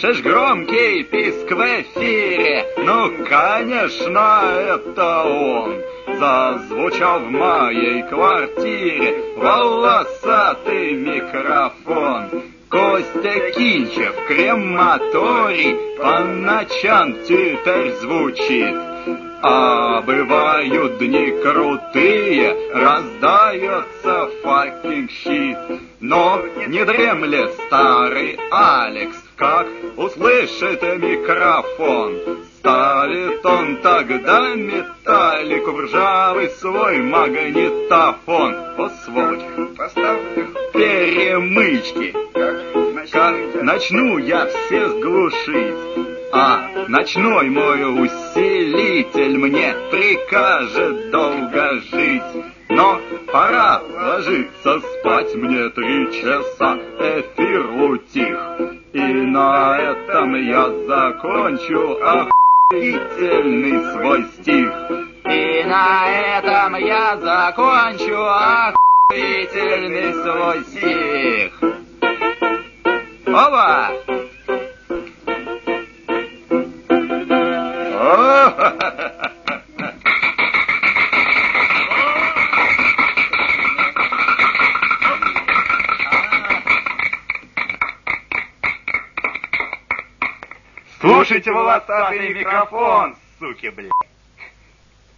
Слышишь громкий писк в эфире? Ну, конечно, это он. Зазвучал в моей квартире волосатый микрофон. Костя Кинчев, крематорий, по ночам теперь звучит. А бывают дни крутые, раздается fucking щит. Но не дремлет старый Алекс, как услышит микрофон. Ставит он тогда металлику в ржавый свой магнитофон. О, сволочь, поставлю перемычки. Как начну я все глушить, а ночной мой усилитель мне прикажет долго жить. Но пора ложиться спать, мне 3 часа, эфир утих. И на этом я закончу охуительный свой стих. И на этом я закончу охуительный свой стих. Опа! Слушайте волосатый микрофон, суки, блядь.